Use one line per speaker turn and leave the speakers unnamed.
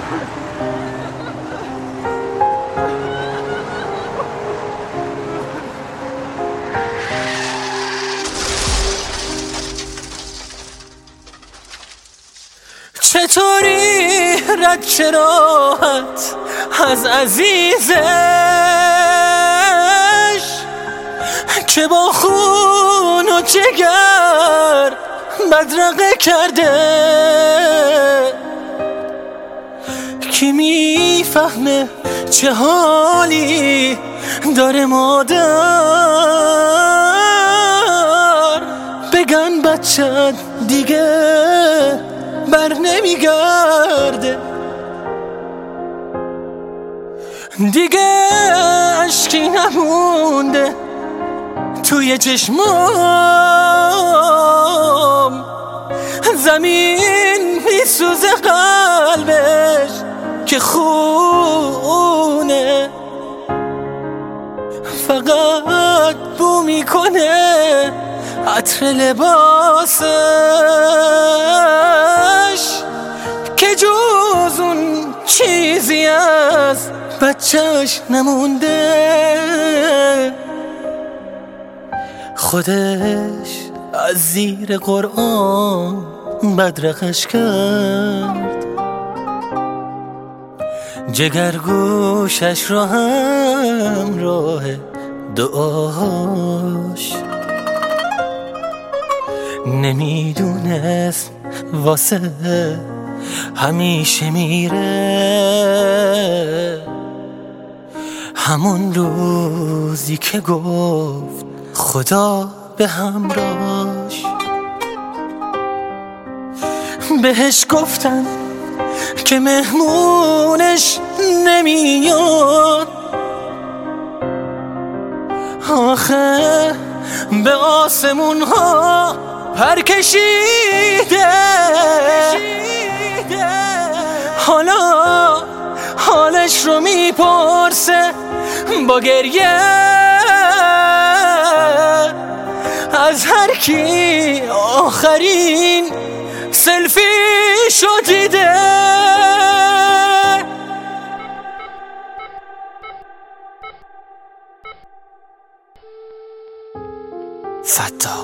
چطوری رد چه راحت از عزیزش که با خون و جگر بدرقه کرده. کی میفهمه چه حالی داره مادر؟ بگن بچه دیگه بر نمیگرده، دیگه اشکی نمونده توی چشمام، زمین میسوزه قلبش که خونه، فقط بو میکنه عطر لباسش که جز اون چیزی از بچهش نمونده. خودش از زیر قرآن بدرقش کرد، جگرگوشش رو هم راه دعاش، نمیدونست واسه همیشه میره. همون روزی که گفت خدا به همراهش، بهش گفتن که مهمونش نمیاد، آخه به آسمون ها پر کشیده. حالا حالش رو میپرسه با گریه از هر کی آخرین سلفی شو دیده. فتا